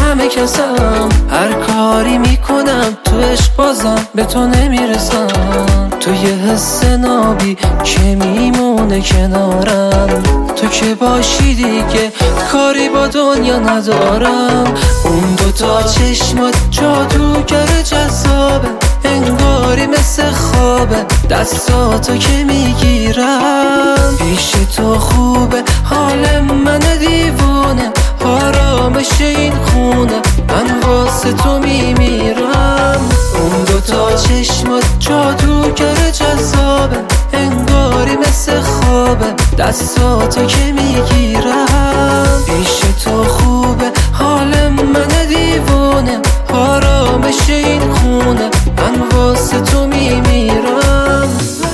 همه کسم، هر کاری میکنم تو عشق بازم به تو نمیرسم. تو یه حس نابی که میمونه کنارم، تو که باشی دیگه کاری با دنیا ندارم. اون دوتا چشمات جادوگر جذابه، انگاری مثل خوابه دستاتو که میگیرم. پیش تو خوبه حال من دیوونه، آرامش این خونه من واسه تو میمیرم. اون دوتا چشمات جادوگر جذابه، انگاری مثل خوابه دستاتو که میگیرم. پیش تو خوبه حال من دیوونه، آرامش این خونه من واسه تو میمیرم.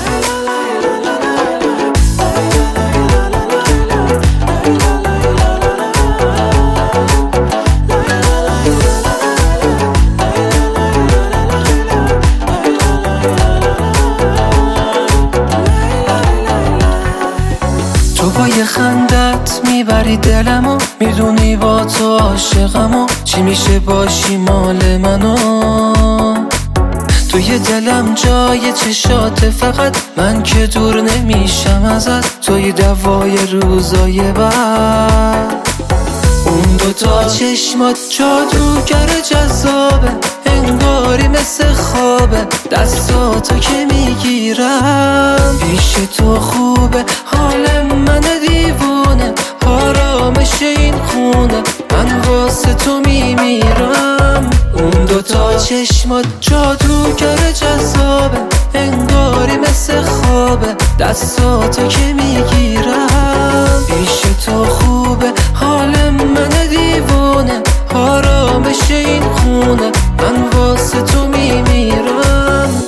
تو با یه خندت میبری دلمو، میدونی با تو عاشقمو، چی میشه باشی مال منو. تو یه دلم جای چشات، فقط من که دور نمیشم ازت، توی دوای روزای بعد. اون دوتا چشمات جادوگر جذابه، انگاری مثل خوابه دستاتو که میگیرم. پیش تو خوبه حال من دیوونه، آرامش این خونه من واسه تو میمیرم. اون دوتا چشمات جادوگر جذابه، انگاری مثل خوابه دستاتو که میگیرم. پیش تو خوبه حال من دیوونه، آرامش این خونه من واسه تو میمیرم.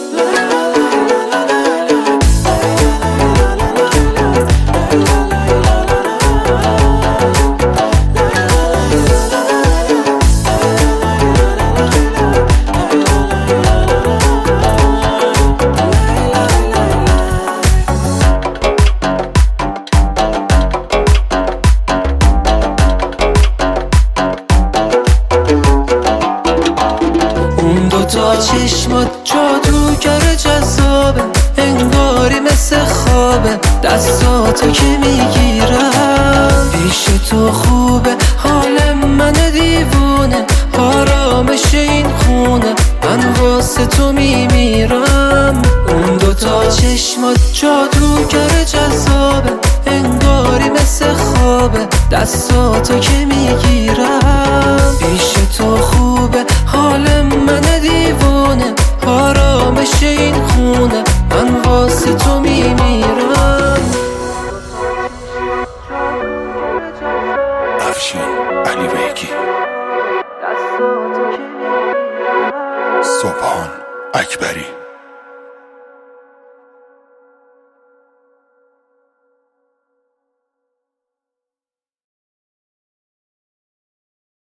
دوتا چشمات جادوگر جذابه، انگاری مثل خوابه دستاتو که میگیرم. پیش تو خوبه حال من دیوونه، آرامش این خونه من واسه تو میمیرم. اون دوتا چشمات جادوگر جذابه، انگاری مثل خوابه دستاتو که میگیرم. پیش تو خوبه حال من دیوونه، آرامش این خونه من واسه تو میمیرم. افشین علی بیگی، سبحان اکبری.